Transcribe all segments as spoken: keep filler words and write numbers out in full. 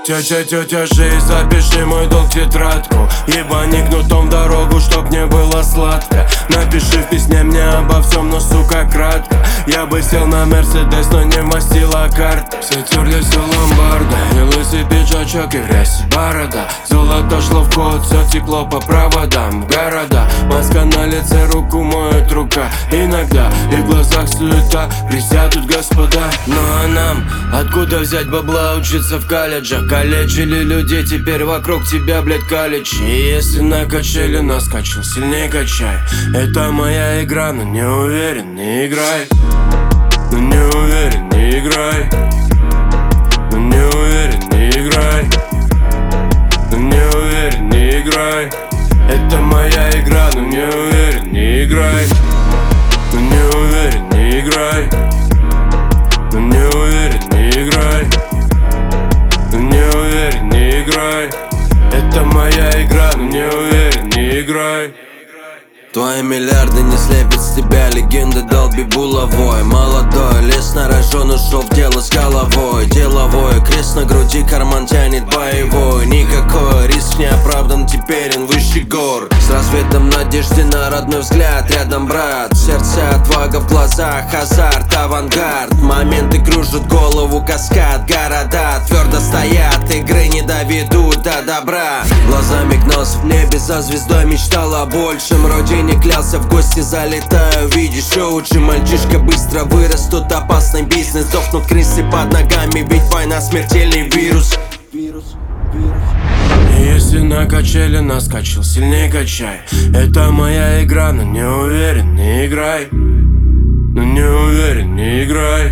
Тетя, тетя, жизнь, запиши мой долг в тетрадку. Ебани кнутом дорогу, чтоб не было сладко. Напиши в письме мне обо всем, но сука кратко. Я бы сел на Мерседес, но не мастила карта. Все терлись у ломбарда, и лысый пиджачок, и грязь, и борода. Золото шло в ход, все текло по проводам в города. Маска на лице, руку моет рука. Иногда и в глазах суета, присядут господа. Ну а нам откуда взять бабла, учиться в колледжах? Калечили людей, теперь вокруг тебя, блядь, калечи. И если на качели наскочил, сильней качай. Это моя игра, но не уверен, не играй. Но не уверен, не играй. Но не уверен, не играй. Но не уверен, не играй. Это моя игра, но не уверен, не играй. Но не уверен, не играй. Но не уверен, не играй. Но не уверен, не играй. Это моя игра, но не уверен, не играй. Твои миллиарды не слепят с тебя легенды долби булавой. Молодой, лесно рожен, ушел в дело с головой. Деловой, крест на груди, карман тянет боевой. Никакой риск не оправдан, теперь он выше гор. С рассветом надежды на родной взгляд, рядом брат. В сердце отвага, в глазах азарт, авангард. Моменты кружат голову, каскад, города твердо стоят, игры не доведут до добра. Глазами гнался в небе за звездой, мечтал о большем. Родине клялся, в гости залетаю, видишь шоу. Мальчишка быстро вырос, тут опасный бизнес. Сдохнут крысы под ногами, ведь война смертельный вирус. Вирус, вирус. Если на качели наскочил, сильней качай. Это моя игра, но не уверен, не играй. Но не уверен, не играй.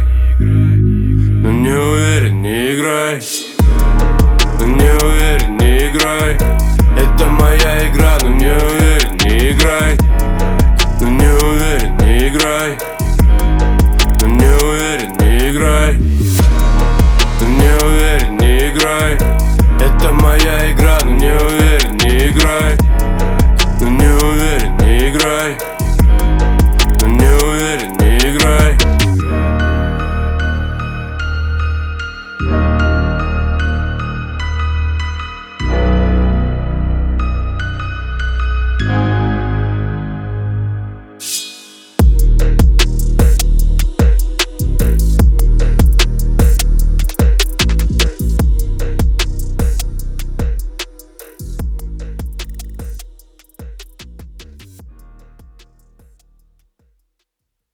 Но не уверен, не играй. Но не уверен, не играй. Это